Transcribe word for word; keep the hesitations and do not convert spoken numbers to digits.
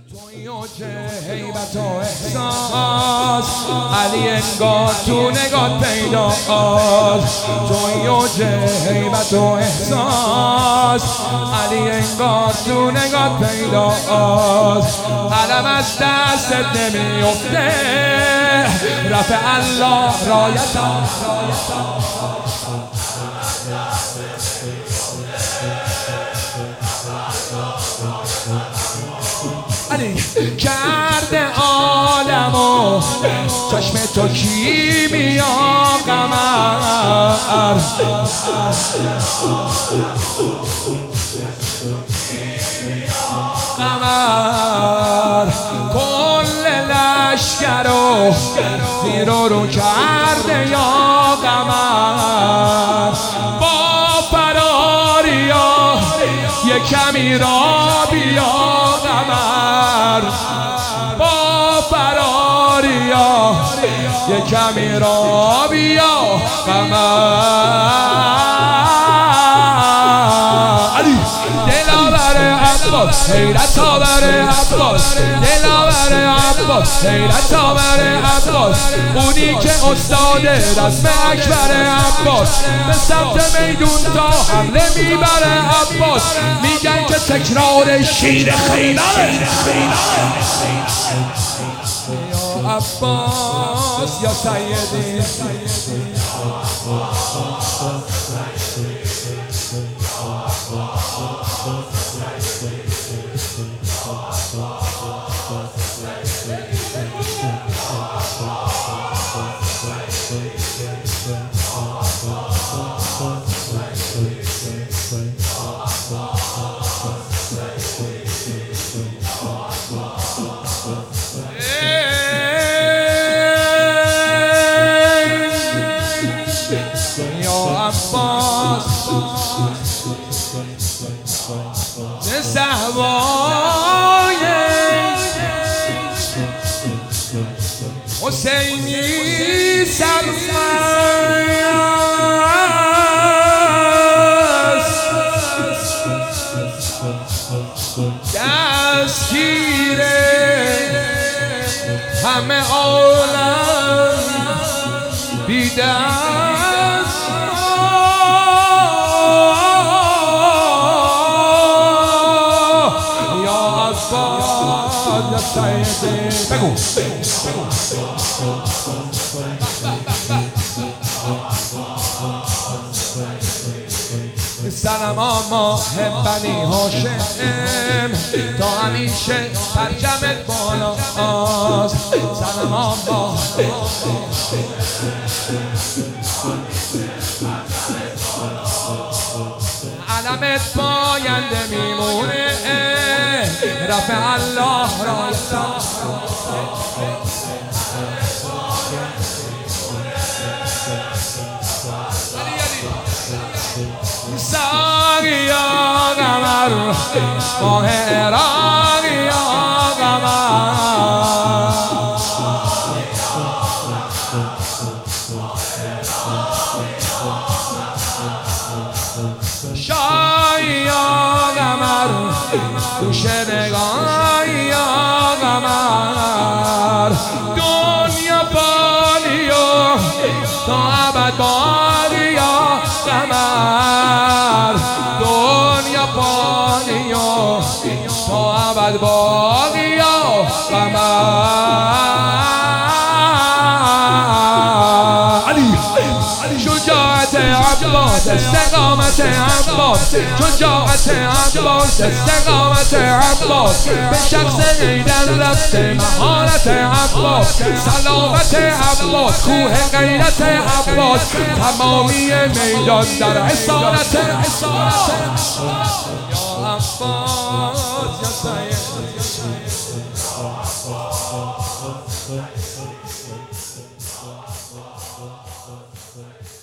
توی اوج هیبت و احساس علی انگار تو نگات پیداست. توی اوج هیبت و احساس علی انگار تو نگات پیداست. علم از دستت نمیفته رفع الله رایتا. علی کرده عالمو چشم تو کیمیا قمر. قمر کل لشکر رو زیر و رو کرده یا قمر. با فراریا یه کمی را بیا قمر. با فراریا یه کمی را بیا قمر. علی دلاور عباس حیرت آور عباس. دلاور عباس حیرت آور عباس. اونی که استاد رسم اکبر عباس به سمت میدون تا حمله میبره عباس. میگن که تکرار شیر خیلانه. یا عباس یا سیدی زهوای حسینی سرمست دستگیر همه عالم بیدست. بگو سلام آما بنی هاشم تا همیشه پرچمت بالاست. سلام آما علمت پاینده میمونه رفع الله رایتا. ساقی یا قمر ماه عراق یا قمر. شای یا قمر دوش نگاه یا قمر. دنیا بالیو تا ابد باقی یا قمر. دنیا بالیو تا ابد باقی یا قمر. شجاعت عباس استقامت عباس. شجاعت عباس استقامت عباس. به شخص حیدر رفته مهارت عباس. سلامت عباس کوه غیرت عباس. تمامی میدان در اسارت عباس. یا عباس یا سید